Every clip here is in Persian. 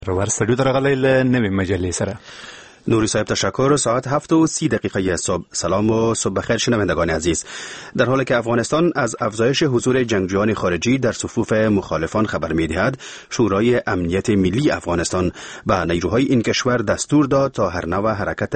ورسړو درغلی له نوې مجلې سره. نوری صاحب تشکر. ساعت 7:30 صبح. سلام و صبح بخیر شنوندگان عزیز. در حالی که افغانستان از افزایش حضور جنگجویان خارجی در صفوف مخالفان خبر می‌دهد، شورای امنیت ملی افغانستان به نیروهای این کشور دستور داد تا هر نوع حرکت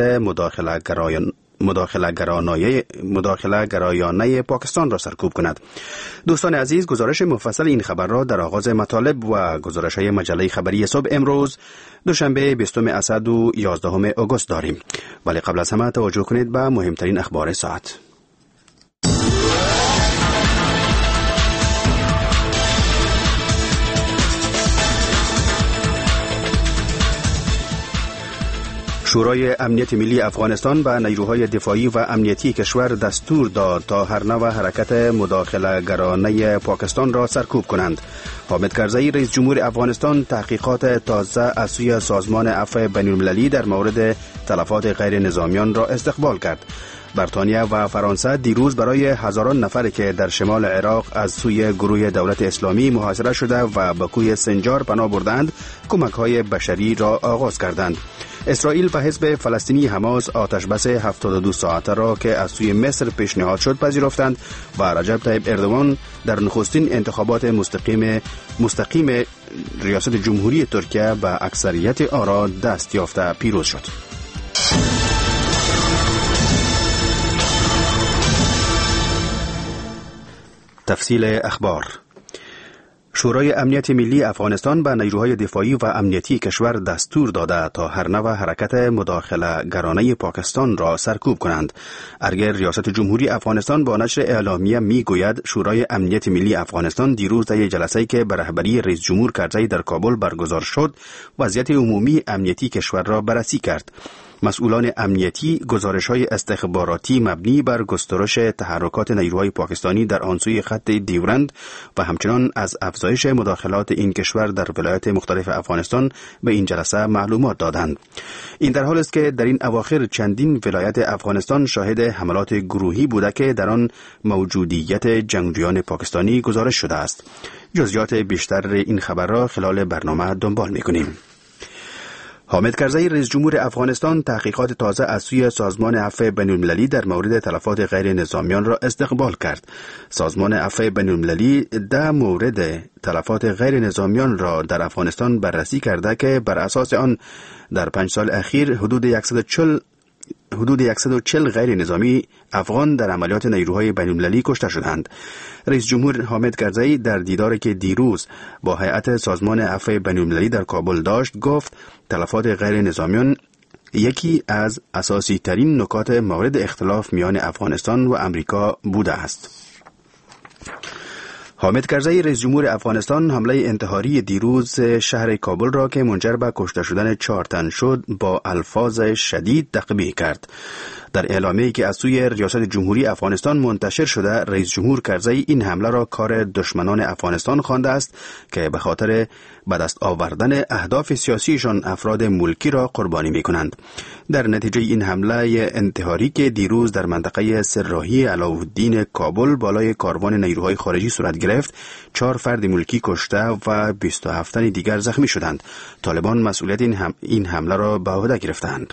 مداخله گرایانه پاکستان را سرکوب کند. دوستان عزیز، گزارش مفصل این خبر را در آغاز مطالب و گزارش‌های مجله خبری صبح امروز دوشنبه 20 اسد و 11 آگوست داریم. ولی قبل از همه توجه کنید به مهمترین اخبار ساعت. شورای امنیت ملی افغانستان به نیروهای دفاعی و امنیتی کشور دستور داد تا هر نوع حرکت مداخله گرانه پاکستان را سرکوب کنند. حامد کرزی رئیس جمهور افغانستان تحقیقات تازه از سوی سازمان عفو بین‌المللی در مورد تلفات غیر نظامیان را استقبال کرد. بریتانیا و فرانسه دیروز برای هزاران نفر که در شمال عراق از سوی گروه دولت اسلامی محاصره شده و به کوه سنجار پناه بردند، کمک‌های بشری را آغاز کردند. اسرائیل به حزب فلسطینی حماس آتش بس 72 ساعته را که از سوی مصر پیشنهاد شد پذیرفتند و رجب طیب اردوغان در نخستین انتخابات مستقیم ریاست جمهوری ترکیه به اکثریت آرا دست یافته پیروز شد. تفصیل اخبار. شورای امنیت ملی افغانستان به نیروهای دفاعی و امنیتی کشور دستور داده تا هر نوع حرکت مداخله گرانه پاکستان را سرکوب کنند. ارگر ریاست جمهوری افغانستان با نشر اعلامیه می گوید شورای امنیت ملی افغانستان دیروز در جلسه‌ای که به رهبری رئیس جمهور کرزی در کابل برگزار شد، وضعیت عمومی امنیتی کشور را بررسی کرد. مسئولان امنیتی گزارش‌های استخباراتی مبنی بر گسترش تحرکات نیروهای پاکستانی در آنسوی خط دیورند و همچنان از افزایش مداخلات این کشور در ولایات مختلف افغانستان به این جلسه معلومات دادند. این در حالی است که در این اواخر چندین ولایت افغانستان شاهد حملات گروهی بوده که در آن موجودیت جنگجویان پاکستانی گزارش شده است. جزئیات بیشتر این خبر را خلال برنامه دنبال می‌کنیم. حامد کرزی رئیس جمهور افغانستان تحقیقات تازه از سوی سازمان عفو بین‌المللی در مورد تلفات غیر نظامیان را استقبال کرد. سازمان عفو بین‌المللی در مورد تلفات غیر نظامیان را در افغانستان بررسی کرده که بر اساس آن در 5 سال اخیر حدود 140 غیر نظامی افغان در عملیات نیروهای بین‌المللی کشته شدند. رئیس جمهور حامد کرزی در دیداری که دیروز با هیئت سازمان عفو بین‌المللی در کابل داشت گفت تلفات غیر نظامیان یکی از اساسی ترین نکات مورد اختلاف میان افغانستان و امریکا بوده است. حامد کرزی رئیس جمهور افغانستان حمله انتحاری دیروز شهر کابل را که منجر به کشته شدن 4 تن شد با الفاظ شدید تقبیح کرد. در اعلامیه‌ای که از سوی ریاست جمهوری افغانستان منتشر شده، رئیس جمهور کرزی این حمله را کار دشمنان افغانستان خوانده است که به خاطر به دست آوردن اهداف سیاسیشان افراد ملکی را قربانی می‌کنند. در نتیجه این حمله انتحاری که دیروز در منطقه سرراهی علاءالدین کابل بالای کاروان نیروهای خارجی صورت گرفت، 4 فرد ملکی کشته و 27 تن دیگر زخمی شدند. طالبان مسئولیت این حمله را به عهده گرفتند.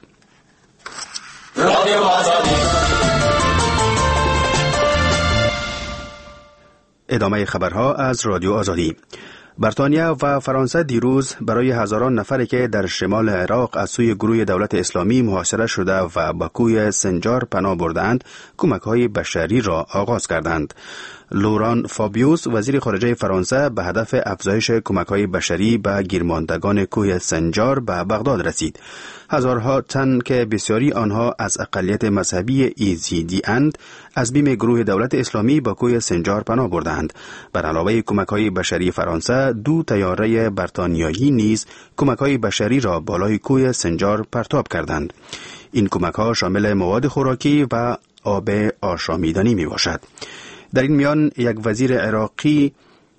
ادامه خبرها از رادیو آزادی. بریتانیا و فرانسه دیروز برای هزاران نفری که در شمال عراق از سوی گروه دولت اسلامی محاصره شده و به کوه سنجار پناه بردند، کمک‌های بشری را آغاز کردند. لوران فابیوس وزیر خارجه فرانسه به هدف افزایش کمک‌های بشری به گیرماندگان کوه سنجار به بغداد رسید. هزارها تن که بسیاری آنها از اقلیت مذهبی ایزیدی اند از بیم گروه دولت اسلامی به کوه سنجار پناه بردند. بر علاوه کمک‌های بشری فرانسه، 2 طیاره بریتانیایی نیز کمک‌های بشری را بالای کوه سنجار پرتاب کردند. این کمک‌ها شامل مواد خوراکی و آب آشامیدنی میباشد. در این میان یک وزیر عراقی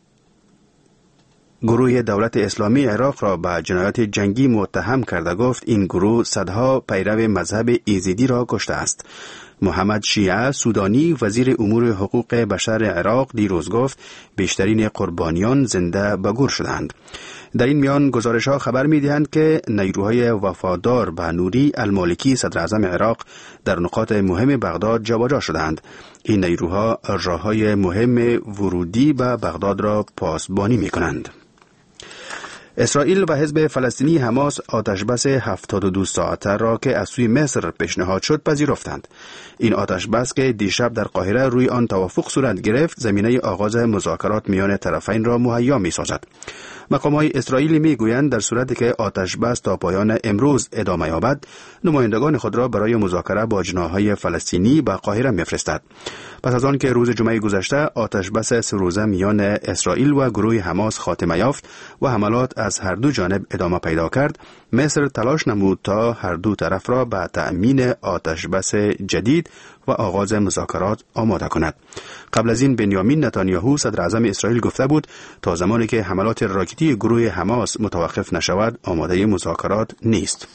گروه دولت اسلامی عراق را به جنایات جنگی متهم کرده گفت این گروه صدها پیرو مذهب ایزیدی را کشته است. محمد شیعه سودانی وزیر امور حقوق بشر عراق دیروز گفت بیشترین قربانیان زنده به گور شدند. در این میان گزارش‌ها خبر می‌دهند که نیروهای وفادار به نوری المالکی صدر اعظم عراق در نقاط مهم بغداد جابجا شدند. این نیروها راه‌های مهم ورودی به بغداد را پاسبانی می‌کنند. اسرائیل و حزب فلسطینی حماس آتشبس 72 ساعته را که از سوی مصر پیشنهاد شد پذیرفتند. این آتشبس که دیشب در قاهره روی آن توافق صورت گرفت، زمینه آغاز مذاکرات میان طرفین را مهیا می‌سازد. مقام‌های اسرائیلی می‌گویند در صورتی که آتشبس تا پایان امروز ادامه یابد، نمایندگان خود را برای مذاکره با جناح‌های فلسطینی به قاهره می‌فرستد. پس از آن که روز جمعه گذشته آتشبس 3 روزه میان اسرائیل و گروه حماس خاتمه یافت و حملات از هر دو جانب ادامه پیدا کرد، مصر تلاش نمود تا هر دو طرف را به تأمین آتشبس جدید و آغاز مذاکرات آماده کند. قبل از این بنیامین نتانیاهو صدر اعظم اسرائیل گفته بود تا زمانی که حملات راکتی گروه حماس متوقف نشود آماده مذاکرات نیست.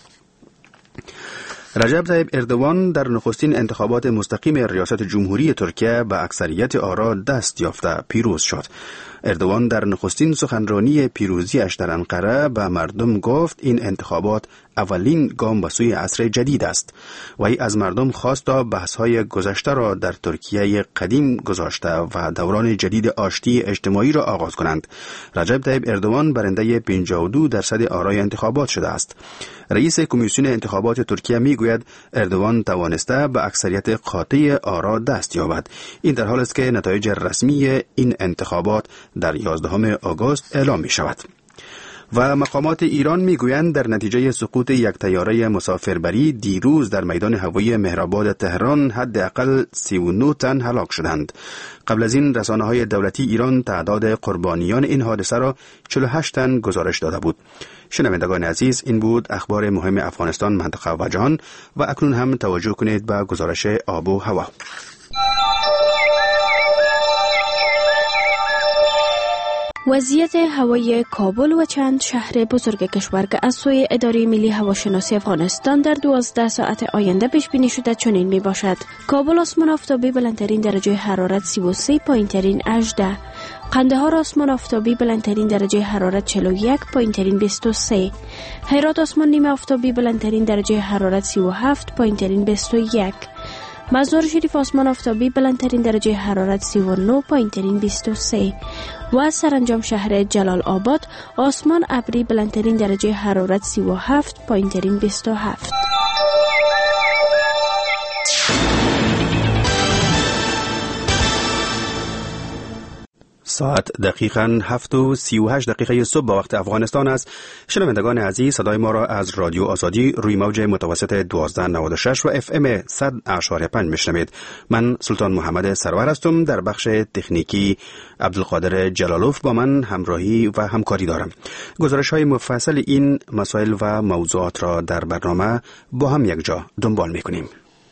رجب طیب اردوان در نخستین انتخابات مستقیم ریاست جمهوری ترکیه به اکثریت آرا دست یافته پیروز شد. اردوان در نخستین سخنرانی پیروزیش در انقره به مردم گفت این انتخابات اولین گام به سوی عصر جدید است و ای از مردم خواست تا بحث‌های گذشته را در ترکیه قدیم گذاشته و دوران جدید آشتی اجتماعی را آغاز کنند. رجب طیب اردوان برنده 52% آرای انتخابات شده است. رئیس کمیسیون انتخابات ترکیه میگوید اردوان توانسته به اکثریت قاطع آرا دست یابد. این در حالی است که نتایج رسمی این انتخابات در 11 آگوست اعلام می شود. و مقامات ایران میگویند در نتیجه سقوط یک طیاره مسافربری دیروز در میدان هوایی مهرآباد تهران حداقل 39 تن هلاک شدند. قبل از این رسانه‌های دولتی ایران تعداد قربانیان این حادثه را 48 تن گزارش داده بود. شنوندگان عزیز، این بود اخبار مهم افغانستان، منطقه و جهان و اکنون هم توجه کنید به گزارش آب و هوا. وضعیت هوایی کابل و چند شهر بزرگ کشور که از سوی اداره ملی هواشناسی افغانستان در 12 ساعت آینده پیش بینی شده چنین می باشد: کابل آسمان آفتابی بلندترین درجه حرارت 33، پایینترین 18. قندهار آسمان آفتابی بلندترین درجه حرارت 41، پایینترین 23. هرات آسمان نیمه آفتابی بلندترین درجه حرارت 37، پایینترین 21. مزار شریف آسمان آفتابی بلندترین درجه حرارت 39، پایینترین 23 و سرانجام شهر جلال آباد آسمان ابری بلندترین درجه حرارت 37، پایینترین 27. ساعت دقیقاً 7:38 صبح با وقت افغانستان است. شنوندگان عزیز، صدای ما را از رادیو آزادی روی موج متوسط 1296 و FM 100.5 میشنوید. من سلطان محمد سرور هستم. در بخش تکنیکی عبدالقادر جلالوف با من همراهی و همکاری دارم. گزارش‌های مفصل این مسائل و موضوعات را در برنامه با هم یک جا دنبال می‌کنیم.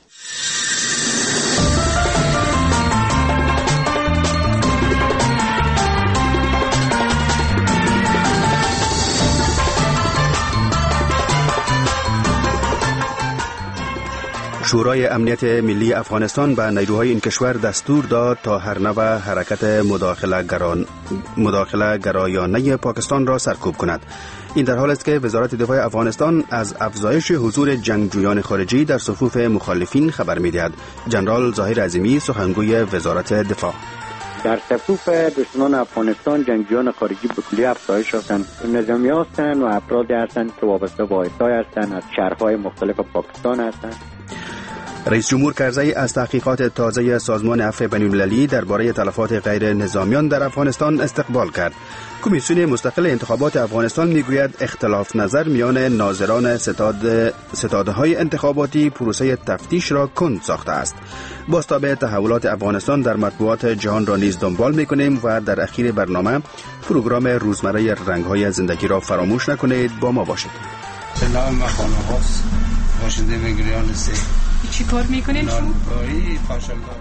شورای امنیت ملی افغانستان به نیروهای این کشور دستور داد تا هر نوع حرکت مداخله گرایانه پاکستان را سرکوب کند. این در حالی است که وزارت دفاع افغانستان از افزایش حضور جنگجویان خارجی در صفوف مخالفین خبر می‌دهد. جنرال ظاهر عظیمی سخنگوی وزارت دفاع: در صفوف دشمنان افغانستان جنگجویان خارجی به کلی افزایش یافتند. نظامی هستند و افرادی هستند که وابسته به آیسای هستند، از شهرهای مختلف پاکستان هستند. رئیس جمهور کرزی از تحقیقات تازه سازمان عفو بین‌المللی درباره تلفات غیر نظامیان در افغانستان استقبال کرد. کمیسیون مستقل انتخابات افغانستان میگوید اختلاف نظر میان ناظران ستاده‌های انتخاباتی پروسه تفتیش را کند ساخته است. بازتاب تحولات افغانستان در مطبوعات جهان را نیز دنبال میکنیم و در اخیر برنامه پروگرام روزمره رنگ‌های زندگی را فراموش نکنید. با ما باشید. سلام مخانه هاست باشنده میگریان سی. چی کار میکنین شما؟ نانبایی پاشلدار.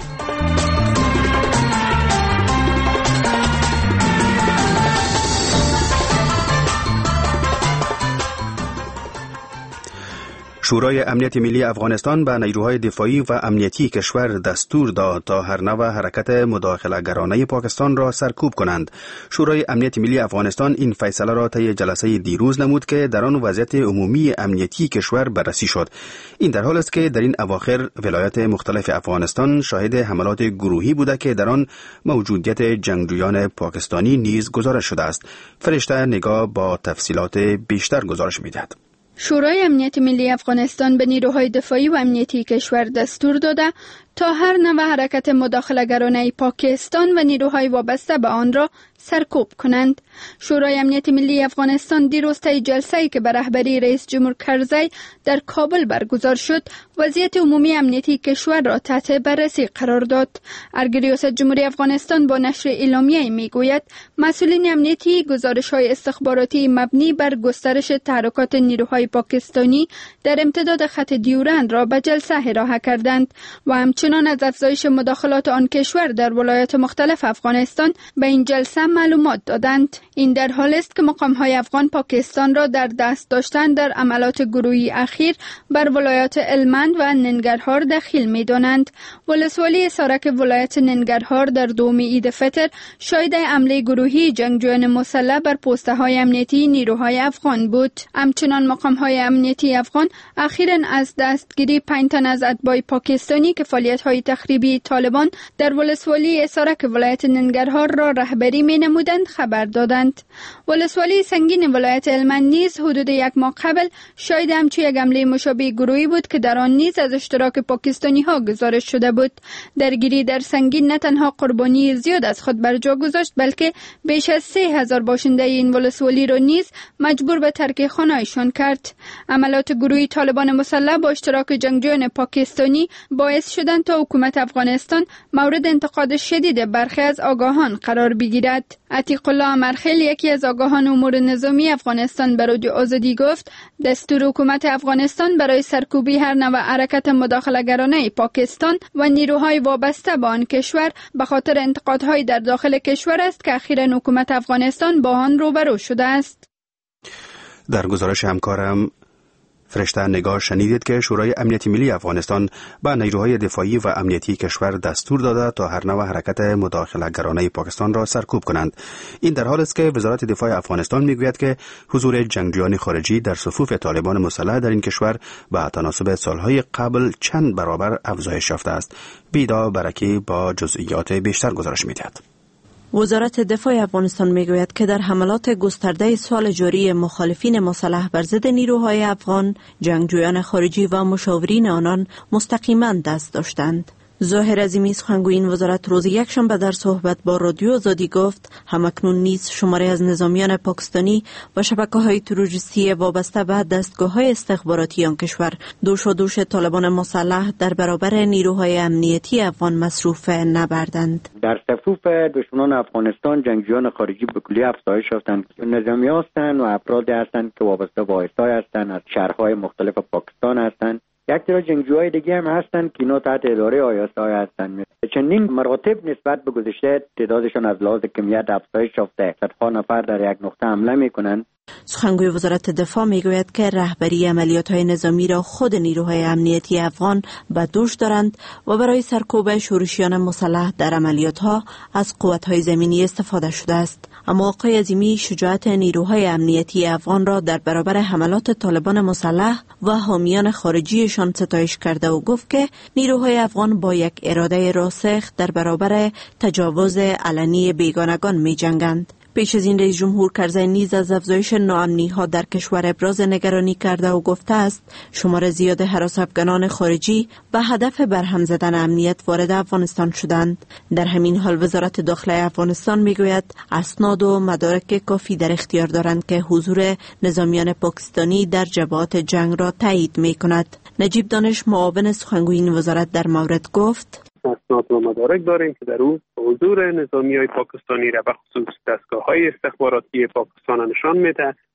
شورای امنیت ملی افغانستان به نیروهای دفاعی و امنیتی کشور دستور داد تا هر نوع حرکت مداخله‌گرانه پاکستان را سرکوب کنند. شورای امنیت ملی افغانستان این فیصله را طی جلسه دیروز نمود که در آن وضعیت عمومی امنیتی کشور بررسی شد. این در حال است که در این اواخر ولایات مختلف افغانستان شاهد حملات گروهی بوده که در آن موجودیت جنگجویان پاکستانی نیز گزارش شده است. فرشته نگاه با تفصیلات بیشتر گزارش می‌دهد. شورای امنیت ملی افغانستان به نیروهای دفاعی و امنیتی کشور دستور داده تا هر نوع حرکت مداخله‌گرانه پاکستان و نیروهای وابسته به آن را سرکوب کنند. شورای امنیت ملی افغانستان دیروز طی جلسه‌ای که به رهبری رئیس جمهور کرزی در کابل برگزار شد، وضعیت عمومی امنیتی کشور را تحت بررسی قرار داد. ریاست جمهوری افغانستان با نشر اعلامیه‌ای میگوید مسئولین امنیتی گزارش‌های استخباراتی مبنی بر گسترش تحرکات نیروهای پاکستانی در امتداد خط دیورند را به جلسه ارائه کردند و همچنان از افزایش مداخلات آن کشور در ولایات مختلف افغانستان به این جلسه معلومات دادند. این در حال است که مقام‌های افغان پاکستان را در دست داشتن در عملیات گروهی اخیر بر ولایات هلمند و ننگرهار دخیل می‌دانند. ولسوالی سارک ولایت ننگرهار در دوم عید فطر شاهد حمله گروهی جنگجویان مسلح بر پست‌های امنیتی نیروهای افغان بود. همچنان مقام‌های امنیتی افغان اخیراً از دستگیری 5 تن از اتباع پاکستانی که فعالیت‌های تخریبی طالبان در ولسوالی سارک ولایت ننگرهار را رهبری می‌نمودند خبر دادند. ولسوالی سنگین ولایت هلمند نیز حدود 1 ماه قبل شاهد همچون یک حمله مشابه گروهی بود که در آن نیز از اشتراک پاکستانی‌ها گزارش شده بود. درگیری در سنگین نه تنها قربانی زیاد از خود بر جا گذاشت، بلکه بیش از 3000 باشنده این ولسوالی را نیز مجبور به ترک خانه‌شان کرد. عملیات گروهی طالبان مسلح با اشتراک جنگجویان پاکستانی باعث شدند تا حکومت افغانستان مورد انتقاد شدید برخی از آگاهان قرار بگیرد. عتیق الله امرخیل، یکی از آگاهان امور نظامی افغانستان، به رادیو آزادی گفت دستور حکومت افغانستان برای سرکوبی هر نوع حرکت مداخله‌گرانه پاکستان و نیروهای وابسته به آن کشور به خاطر انتقادهای در داخل کشور است که اخیراً حکومت افغانستان با آن روبرو شده است. در گزارش همکارم فرشته نگاه شنیدید که شورای امنیت ملی افغانستان به نیروهای دفاعی و امنیتی کشور دستور داده تا هر نوع حرکت مداخله‌گرانه پاکستان را سرکوب کنند. این در حال است که وزارت دفاع افغانستان میگوید که حضور جنگجویان خارجی در صفوف طالبان مسلح در این کشور به تناسب سالهای قبل چند برابر افزایش یافته است. بیدا برکی با جزئیات بیشتر گزارش می‌دهد. وزارت دفاع افغانستان میگوید که در حملات گسترده سال جاری مخالفین مسلح بر ضد نیروهای افغان، جنگجویان خارجی و مشاورین آنان مستقیما دست داشتند. ظاهر عظیمی، سخنگوی این وزارت، روز یکشنبه در صحبت با رادیو آزادی گفت همکنون نیز شماری از نظامیان پاکستانی و شبکه‌های تروریستی وابسته به دستگاه‌های استخباراتی آن کشور دوش طالبان مسلح در برابر نیروهای امنیتی افغان مصروف نبردند. در صفوف دشمنان افغانستان جنگجویان خارجی به کلی افزایش یافتند. نظامی هستند و افرادی هستند که وابسته به آیسای هستند، از شهرهای مختلف پاکستان هستند. یک تعداد جنگجوهای دیگه هم هستند که اینا تحت اداره آیاسای هستند. چندین مراتب نسبت به گذشته تعدادشان از لحاظ کمیت افزایش یافته. صدها نفر در یک نقطه حمله میکنند. سخنگوی وزارت دفاع میگوید که رهبری عملیات‌های نظامی را خود نیروهای امنیتی افغان به دوش دارند و برای سرکوب شورشیان مسلح در عملیات‌ها از قوت‌های زمینی استفاده شده است. اما آقای عظیمی شجاعت نیروهای امنیتی افغان را در برابر حملات طالبان مسلح و حامیان خارجیشان ستایش کرده و گفت که نیروهای افغان با یک اراده راسخ در برابر تجاوز علنی بیگانگان می‌جنگند. پیش از این رئیس جمهور کرزی نیز از افزایش ناامنی‌ها در کشور ابراز نگرانی کرده و گفته است شمار زیاد هراس‌افکنان خارجی به هدف برهم زدن امنیت وارد افغانستان شدند. در همین حال وزارت داخلی افغانستان میگوید اسناد و مدارک کافی در اختیار دارند که حضور نظامیان پاکستانی در جبهات جنگ را تایید می‌کند. نجیب دانش، معاون سخنگوی این وزارت، در مورد گفت اسناد و مدارک داریم که در او حضور نظامی‌های پاکستانی را به خصوص دستگاه‌های استخباراتی پاکستان نشان میده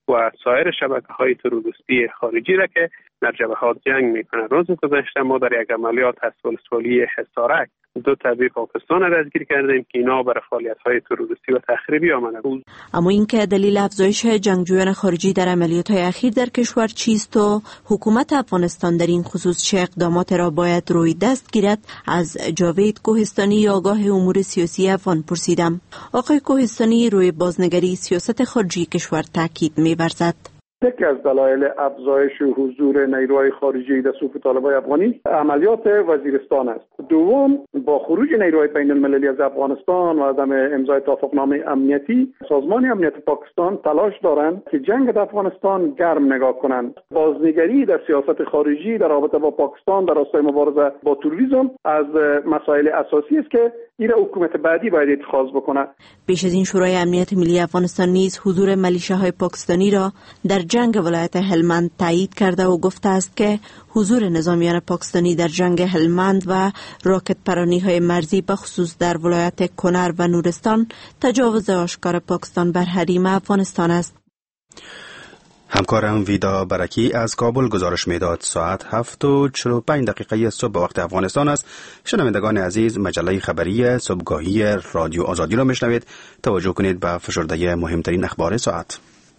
و سایر شبکه‌های تروریستی خارجی را که در جبهات جنگ میکنه. روز گذشته ما در یک عملیات حصول حصارک 2 طبیب پاکستان را دستگیر کردیم که اینا برای فعالیت‌های تروریستی و تخریبی آمده بود. اما اینکه دلیل افزایش جنگجویان خارجی در عملیات‌های اخیر در کشور چیست و حکومت افغانستان در این خصوص چه اقدامات را باید روی دست گیرد، از جاوید کوهستانی آگاه امور سیاسی افغان پرسیدم. آقای کوهستانی روی بازنگری سیاست خارجی کشور تاکید می‌ورزد. یکی از دلایل افزایش حضور نیروهای خارجی در صفوف طالبان افغانی عملیات وزیرستان است. دوم، با خروج نیروهای بین المللی از افغانستان و عدم امضای توافقنامه امنیتی، سازمان امنیت پاکستان تلاش دارند که جنگ در افغانستان گرم نگاه کنند. بازنگری در سیاست خارجی در رابطه با پاکستان در راستای مبارزه با تروریسم از مسائل اساسی است که این حکومت بعدی باید اتخاذ بکنه. پیش از این شورای امنیت ملی افغانستان نیز حضور ملیشه‌های پاکستانی را در جنگ ولایت هلمند تایید کرده و گفته است که حضور نظامیان پاکستانی در جنگ هلمند و راکت پرانی‌های مرزی بخصوص در ولایت کنر و نورستان تجاوز آشکار پاکستان بر حریم افغانستان است. همکارم ویدا برکی از کابل گزارش میداد. ساعت 7:45 صبح به وقت افغانستان است. شنوندگان عزیز، مجله خبری صبحگاهی رادیو آزادی را میشنوید. توجه کنید به فشرده مهمترین اخبار ساعت.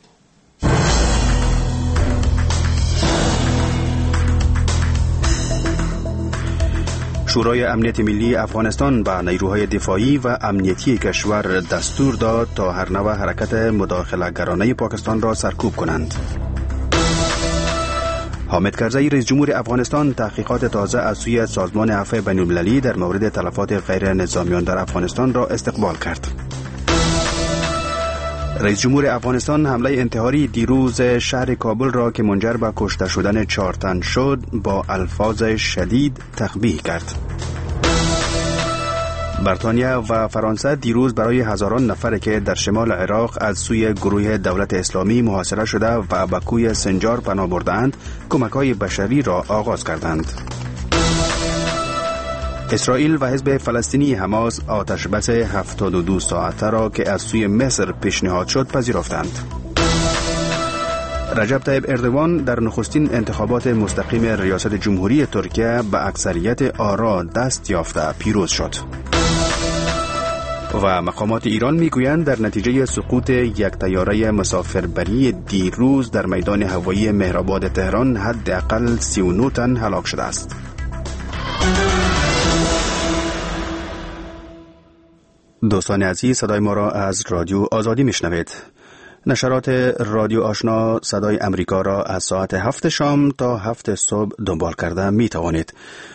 شورای امنیت ملی افغانستان به نیروهای دفاعی و امنیتی کشور دستور داد تا هر نوع حرکت مداخله‌گرانه پاکستان را سرکوب کنند. حامد کرزی رئیس جمهور افغانستان تحقیقات تازه از سوی سازمان عفو بین‌المللی در مورد تلفات غیر نظامیان در افغانستان را استقبال کرد. رئیس جمهور افغانستان حمله انتحاری دیروز شهر کابل را که منجر به کشته شدن 4 تن شد با الفاظ شدید تقبیح کرد. بریتانیا و فرانسه دیروز برای هزاران نفر که در شمال عراق از سوی گروه دولت اسلامی محاصره شده و به کوی سنجار پناه بردند، کمک‌های بشری را آغاز کردند. اسرائیل و حزب فلسطینی حماس آتش بس 72 ساعته را که از سوی مصر پیشنهاد شد پذیرفتند. رجب طیب اردوان در نخستین انتخابات مستقیم ریاست جمهوری ترکیه به اکثریت آرا دست یافته پیروز شد. و مقامات ایران میگویند در نتیجه سقوط یک طیاره مسافربری دیروز در میدان هوایی مهرآباد تهران حداقل 39 تن هلاک شده است. دوستان عزیز، صدای ما را از رادیو آزادی میشنوید. نشرات رادیو آشنا صدای امریکا را از ساعت 7 شام تا 7 صبح دنبال کرده می توانید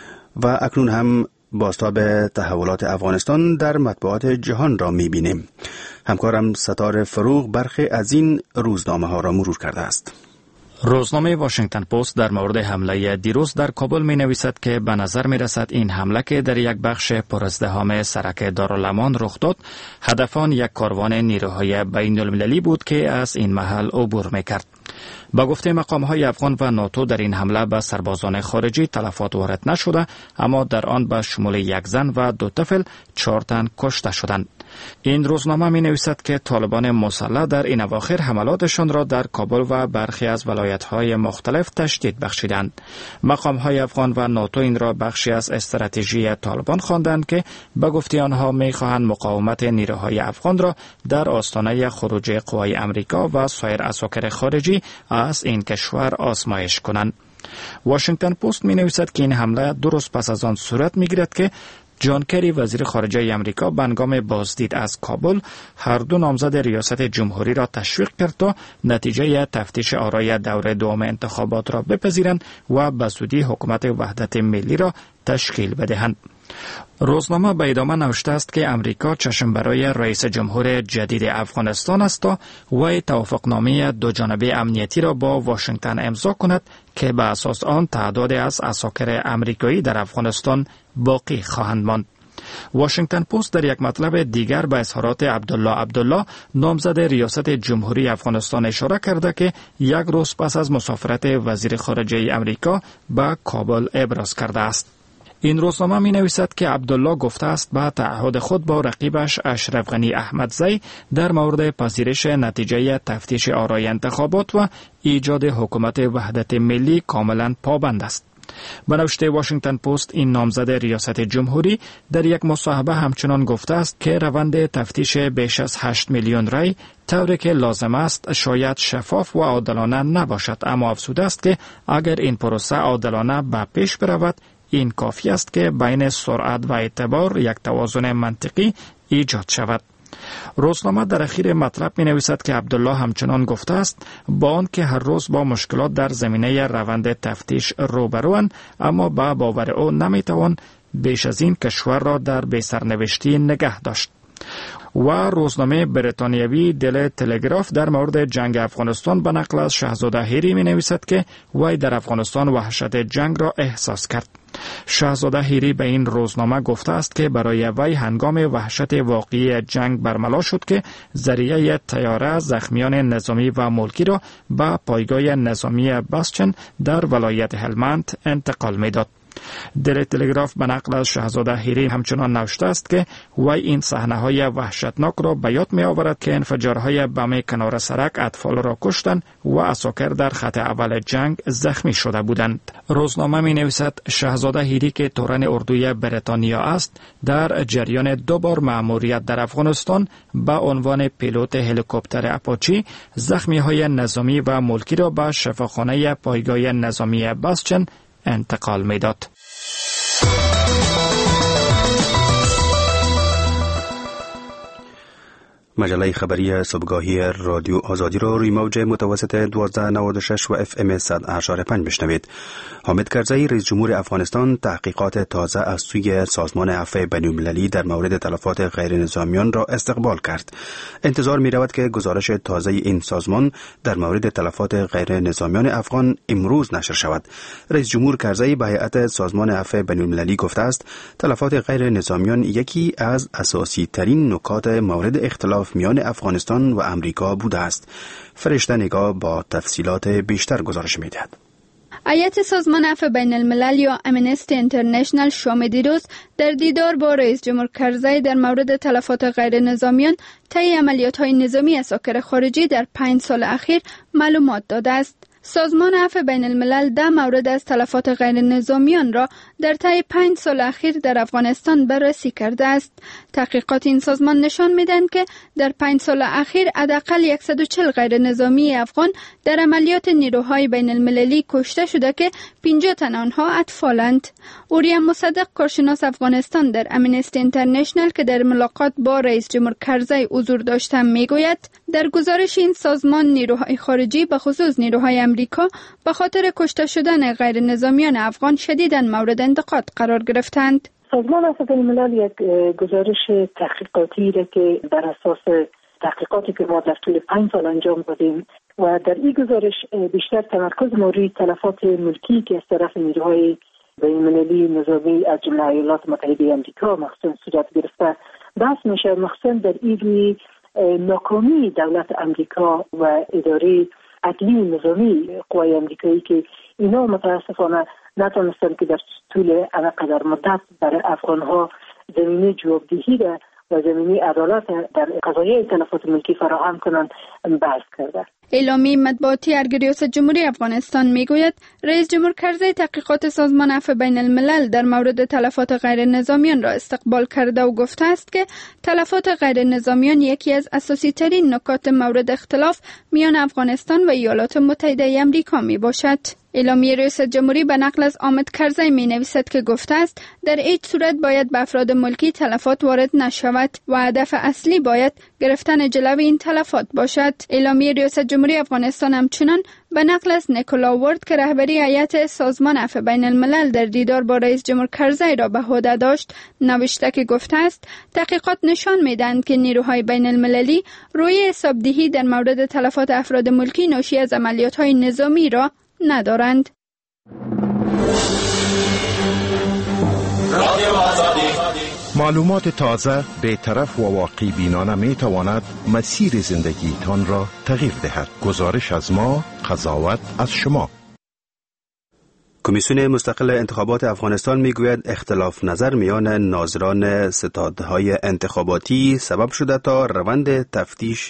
و اکنون هم بازتاب تحولات افغانستان در مطبوعات جهان را می بینیم. همکارم ستاره فروغ برخی از این روزنامه ها را مرور کرده است. روزنامه واشنگتن پست در مورد حمله دیروز در کابل می نویسد که به نظر می رسد این حمله که در یک بخش پرازدحام سرک دارالامان رخ داد، هدف آن یک کاروان نیروهای بین المللی بود که از این محل عبور می کرد. با گفته مقام‌های افغان و ناتو در این حمله به سربازان خارجی تلفات وارد نشده، اما در آن به شمول 1 زن و 2 طفل 4 تن کشته شدند. این روزنامه می نویسد که طالبان مسلح در این اواخر حملاتشان را در کابل و برخی از ولایت‌های مختلف تشدید بخشیدند. مقام‌های افغان و ناتو این را بخشی از استراتژی طالبان خواندند که به گفته آنها می خواهند مقاومت نیروهای افغان را در آستانه خروج قوای امریکا و سایر عساکر خارجی از این کشور آزمایش کنند. واشنگتن پست می نویسد که این حمله 2 روز پس از آن صورت می گیرد که جان کری وزیر خارجه امریکا به هنگام بازدید از کابل هر دو نامزد ریاست جمهوری را تشویق کرد تا نتیجه تفتیش آرای دور دوم انتخابات را بپذیرند و به زودی حکومت وحدت ملی را تشکیل بدهند. روزنامه به ادامه نوشته است که امریکا چشم برای رئیس جمهور جدید افغانستان است تا وی توافقنامه 2 جانبه امنیتی را با واشنگتن امضا کند که به اساس آن تعدادی از عساکر امریکایی در افغانستان باقی خواهند ماند. واشنگتن پست در یک مطلب دیگر به اظهارات عبدالله نامزد ریاست جمهوری افغانستان اشاره کرده که 1 روز پس از مسافرت وزیر خارجه امریکا به کابل ابراز کرده است. این روزنامه می نویسد که عبدالله گفته است با تعهد خود با رقیبش اشرف غنی احمدزی در مورد پذیرش نتیجه تفتیش آرای انتخابات و ایجاد حکومت وحدت ملی کاملا پابند است. به نوشته واشنگتن پست، این نامزد ریاست جمهوری در یک مصاحبه همچنان گفته است که روند تفتیش بیش از 8 میلیون رای طوری که لازم است شاید شفاف و عادلانه نباشد، اما افزوده است که اگر این پروسه عادلانه به پیش برود این کافی است که بین سرعت و اعتبار یک توازن منطقی ایجاد شود. روزنامه در اخیر مطلب می نویسد که عبدالله همچنان گفته است با آن که هر روز با مشکلات در زمینه روند تفتیش روبروند، اما با باور او نمی توان بیش از این کشور را در بی‌سرنوشتی نگه داشت. و روزنامه بریتانیوی دیلی تلگراف در مورد جنگ افغانستان به نقل از شاهزاده هری می نویسد که وی در افغانستان وحشت جنگ را احساس کرد. شاهزاده هری به این روزنامه گفته است که برای وی هنگام وحشت واقعی جنگ برملا شد که ذریعه طیاره زخمیان نظامی و ملکی را به پایگاه نظامی باسچن در ولایت هلمند انتقال می داد. دیلی تلگراف به نقل از شاهزاده هری همچنان نوشته است که وی این صحنه‌های وحشتناک را به یاد می آورد که انفجارهای بم کنار سرک اطفال را کشتند و عساکر در خط اول جنگ زخمی شده بودند. روزنامه می نویسد شاهزاده هری که تورن اردوی بریتانیا است در جریان 2 بار مأموریت در افغانستان به عنوان پیلوت هلیکوپتر اپاچی زخمی‌های نظامی و ملکی را به شفاخانه پایگاه نظامی باسچن انتقال می داد. مجله خبری صبحگاهی رادیو آزادی را روی موج متوسط 1296 و اف ام 100.5 بشنوید. حامد کرزی رئیس جمهور افغانستان تحقیقات تازه از سوی سازمان عفو بین‌المللی در مورد تلفات غیر نظامیان را استقبال کرد. انتظار می رود که گزارش تازه این سازمان در مورد تلفات غیر نظامیان افغان امروز نشر شود. رئیس جمهور کرزی به هیئت سازمان عفو بین‌المللی گفته است تلفات غیر نظامیان یکی از اساسی ترین نکات مورد اختلاف میان افغانستان و امریکا بوده است. فرشته نگاه با تفصیلات بیشتر گزارش می‌دهد. هیئت سازمان عفو بین الملل یا امنستی اینترنشنال شام دیروز در دیدار با رئیس جمهور کرزی در مورد تلفات غیر نظامیان طی عملیات‌های نظامی عساکر خارجی در 5 سال اخیر معلومات داده است. سازمان عفو بین الملل 10 مورد از تلفات غیر نظامیان را در طی 5 سال اخیر در افغانستان بررسی کرده است. تحقیقات این سازمان نشان می‌دهند که در 5 سال اخیر حداقل 140 غیر نظامی افغان در عملیات نیروهای بین المللی کشته شده که 50 تن آنها اطفالند. اوریم مصدق کارشناس افغانستان در امنستی اینترنشنال که در ملاقات با رئیس جمهور کرزی حضور داشته میگوید در گزارش این سازمان نیروهای خارجی به خصوص نیروهای امریکا به خاطر کشته شدن غیر نظامیان افغان شدیداً مورد انتقاد قرار گرفتند. سازمان عفو بین الملل یک گزارش تحقیقاتی را که بر اساس تحقیقاتی که ما در طول 5 سال انجام دادیم و در این گزارش بیشتر تمرکز ما روی تلفات ملکی که از طرف نیروهای بین المللی نظامی از جمله ایالات متحده آمریکا مخصوصا صورت گرفته بحث میشه، مخصوصا در این روی ناکامی دولت امریکا و اداره عدلی نظامی قوای امریکایی که اینا متاسفانه نتونستن که در طول قدر مدت برای افغانها زمینه جوابدهی و زمینه عدالت در قضایای تلفات ملکی فراهم کنند بحث کرده. اعلامیه مطبوعاتی ریاست جمهوری افغانستان میگوید رئیس جمهور کرزی تحقیقات سازمان عفو بین الملل در مورد تلفات غیر نظامیان را استقبال کرده و گفته است که تلفات غیر نظامیان یکی از اساسی ترین نکات مورد اختلاف میان افغانستان و ایالات متحده آمریکا می باشد. اعلامیه رئیس جمهوری به نقل از حامد کرزی می نویسد که گفته است در هیچ صورت باید به افراد ملکی تلفات وارد نشود و هدف اصلی باید گرفتن جلوی این تلفات باشد. اعلامیه ریاست جمهوری افغانستان همچنان به نقل از نیکولا وارد که رهبری هیئت سازمان عفو بین الملل در دیدار با رئیس جمهور کرزی را به عهده داشت نوشته که گفته است تحقیقات نشان می‌دهند که نیروهای بین المللی روی حسابدهی در مورد تلفات افراد ملکی ناشی از عملیات‌های نظامی را ندارند. معلومات تازه، بی‌طرف و واقعی بینانه می تواند مسیر زندگیتان را تغییر دهد. گزارش از ما، قضاوت از شما. کمیسیون مستقل انتخابات افغانستان میگوید اختلاف نظر میان ناظران ستادهای انتخاباتی سبب شده تا روند تفتیش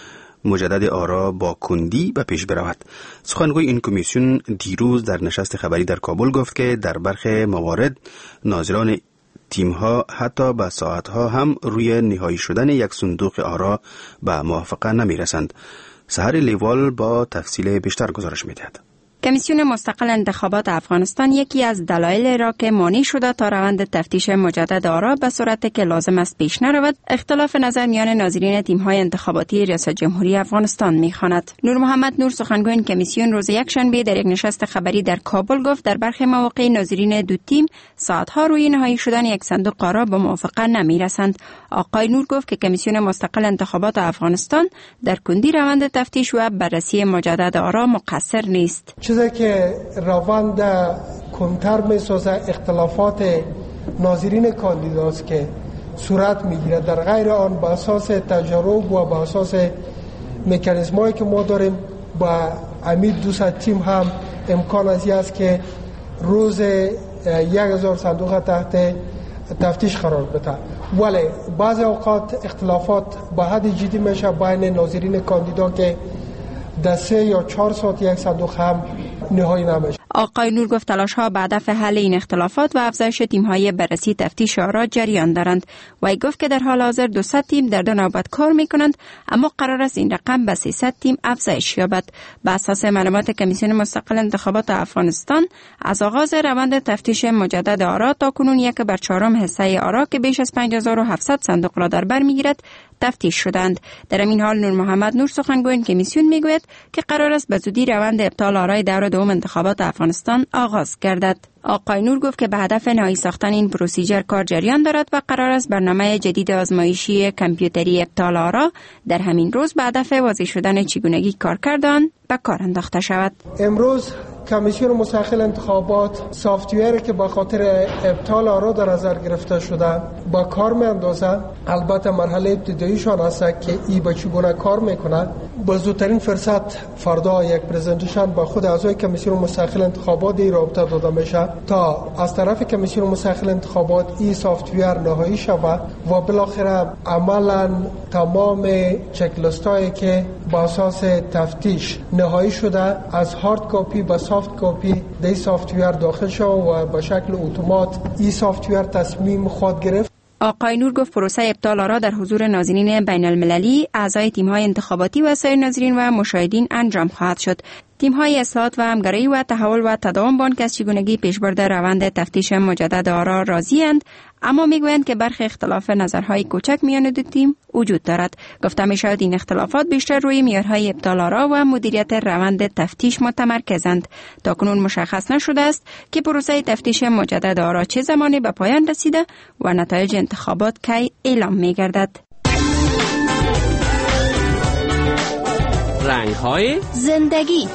مجدد آرا با کندی به پیش برود. سخنگوی این کمیسیون دیروز در نشست خبری در کابل گفت که در برخی موارد ناظران تیم‌ها حتی به ساعتها هم روی نهایی شدن یک صندوق آرا به موافقه نمی‌رسند. سحر لیوال با تفصیل بیشتر گزارش می‌دهد. کمیسیون مستقل انتخابات افغانستان یکی از دلایل را که مانع شده تا روند تفتیش مجدد آرا به صورت که لازم است پیش نرود، اختلاف نظر میان ناظرین تیم‌های انتخاباتی ریاست جمهوری افغانستان می‌خواند. نور محمد نور سخنگوی این کمیسیون روز یکشنبه در یک نشست خبری در کابل گفت در برخی مواقع ناظرین دو تیم ساعت‌ها روی نهایی شدن یک صندوق آرا به موافقه نمی‌رسند. آقای نور گفت که کمیسیون مستقل انتخابات افغانستان در کندی روند تفتیش و بررسی مجدد آرا مقصر نیست. چیزی که روند کنتر می‌سازه اختلافات ناظرین کاندیداست که صورت می‌گیرد. در غیر آن به اساس تجارب و به اساس مکانیزمایی که ما داریم با امید دوست تیم هم امکان است که روز 1000 صندوق تحت تفتیش قرار بده. ولی بعضی اوقات اختلافات به حد جدی میشه بین ناظرین کاندیدا که در 3 یا 4 ساعت یک صندوق هم نهایی نمیشه. آقای نور گفت تلاش‌ها به هدف حل این اختلافات و افزایش تیم‌های بررسی تفتیش آرا جریان دارند. وی گفت که در حال حاضر 200 تیم در 2 نوبت کار می‌کنند، اما قرار است این رقم به 300 تیم افزایش یابد. بر اساس معلومات کمیسیون مستقل انتخابات افغانستان، از آغاز روند تفتیش مجدد آرا تا کنون 1/4 حصه آرا که بیش از 5700 صندوق را در بر می‌گیرد تفتیش شدند. در این حال نور محمد نور سخنگوی کمیسیون میگوید که قرار است به زودی روند ابطال آرای دور دوم انتخابات افغانستان آغاز گردد. آقای نور گفت که به هدف نهایی ساختن این پروسیجر کار جریان دارد و قرار است برنامه جدید آزمایشی کامپیوتری ابطال آرا در همین روز به هدف واضح شدن چگونگی کارکرد آن به کار انداخته شود. امروز کمیسیون مستقل انتخابات سافتویری که به خاطر ابطال آرا در نظر گرفته شده با کار میاندازند. البته مرحله ابتداییشان است که ای به چگونه کار میکنند. با زودترین فرصت فردا یک پرزنتیشن با خود اعضای کمیسیون مستقل انتخابات رابطه داده میشه تا از طرف کمیسیون مستقل انتخابات این سافتویر نهایی شود و بالاخره عملا تمام چک لیستایی که با اساس تفتیش نهایی شده از هارد کاپی به سافت کاپی در سافتویر داخل شد و به شکل اتومات این سافتویر تصمیم خود گرفت. آقای نور گفت پروسه ابطال آرا در حضور ناظرین بین المللی، اعضای تیم‌های انتخاباتی و سایر ناظرین و مشاهدین انجام خواهد شد. تیم‌های اصلاحات و همکاری و تحول و تداوم بانک از چگونگی پیشبرد روند تفتیش مجدد آرا راضی‌اند، اما میگویند که برخی اختلاف نظرهای کوچک میان دو تیم وجود دارد. گفته می‌شود این اختلافات بیشتر روی معیارهای ابطال آرا و مدیریت روند تفتیش متمرکزند. تاکنون مشخص نشده است که پروسه تفتیش مجدد آرا چه زمانی به پایان رسیده و نتایج انتخابات کی اعلام می‌گردد. رنگ‌های زندگی.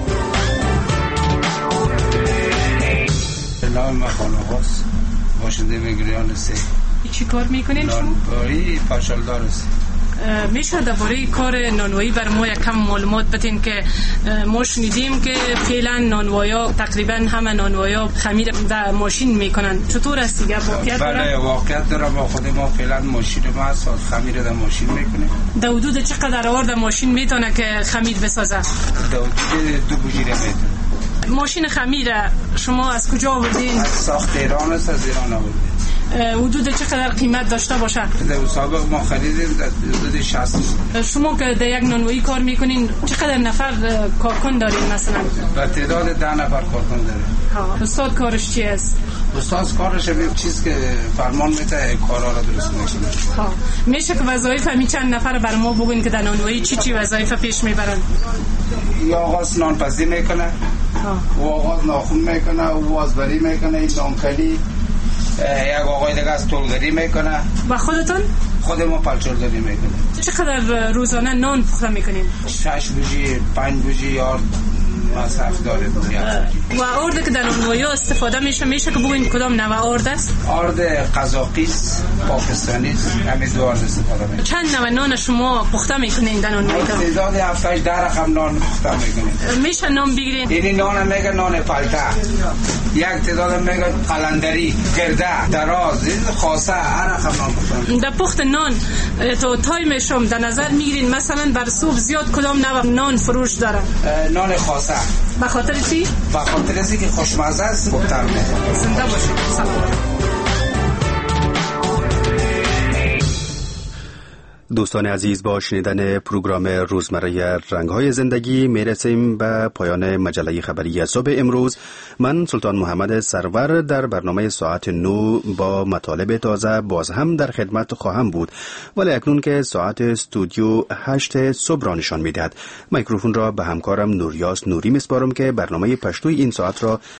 نام خانه هاست باشنده میگریان سه. چی کار میکنین شما؟ نانوایی پاشالدار است. میشه درباره کار نانوایی بر ما یک کم معلومات بدین که ما شنیدیم که فعلا نانوایا تقریبا همه نانوایا خمیر در ماشین میکنن. چطور است دیگه واقعیت داره؟ بله واقعیت داره. ما خود ما فعلا ماشین ما هست خمیر در ماشین میکنه. در حدود چقدر آورد ماشین میتونه که خمیر بسازه؟ در حدود 2 بوجیره میتونه. ماشین خمیر شما از کجا آوردین؟ از ساخت ایران است، از ایران آوردیم. حدود چقدر قیمت داشته باشه؟ در سابق ما خریدیم در حدود 60. شما که در یک نانوایی کار میکنین چقدر نفر کارکن دارین مثلا؟ به تعداد 10 نفر کارکن داریم. استاد کارش چی است؟ استاد کارش همین چیز که فرمان میده کارا را درست میکنه. میشه که وظایف همین چند نفر بر ما بگین که در نانوایی چی وظایف پیش میبرن؟ یا آغاز نانپزی میکنه، و آغاز ناخون میکنه، و وازبری میکنه، این نانکلی، یک آقای دیگه از تولگری میکنه. و خودتون؟ خود ما پلچولگری میکنه. چقدر روزانه نان پخته میکنین؟ 6 بوجی 5 بوجی یا مصرف داره. و آرد که در نانوایی استفاده میشه که بگوین کدام نوع آرد است؟ آرد قزاقی پاکستانی همین دو آرد استفاده میکنیم. چند نوع نان شما پخته میکنین در نانوایی؟ تعداد 7-8 رقم نان پخته میکنیم. میشه نام بگیرین؟ این نان میگه نان پلته، یک تعداد میگه قلندری، گرده، دراز، خاصه، هر رقم نان پخته. در پخت نان تو تایم شما در نظر میگیرین مثلا بر صبح زیاد کدام نوع نان فروش داره؟ نان خاصه. به خاطر چی؟ به خاطر اینکه خوشمزه است، خوبتر میشه. زنده باشید. سلام. دوستان عزیز، با شنیدن پروگرام روزمره رنگ‌های زندگی میرسیم به پایان مجله خبری صبح امروز. من سلطان محمد سرور در برنامه ساعت 9 با مطالب تازه باز هم در خدمت خواهم بود، ولی اکنون که ساعت استودیو 8 صبح را نشان می‌دهد، میکروفون را به همکارم نوریاس نوری میسپارم که برنامه پشتوی این ساعت را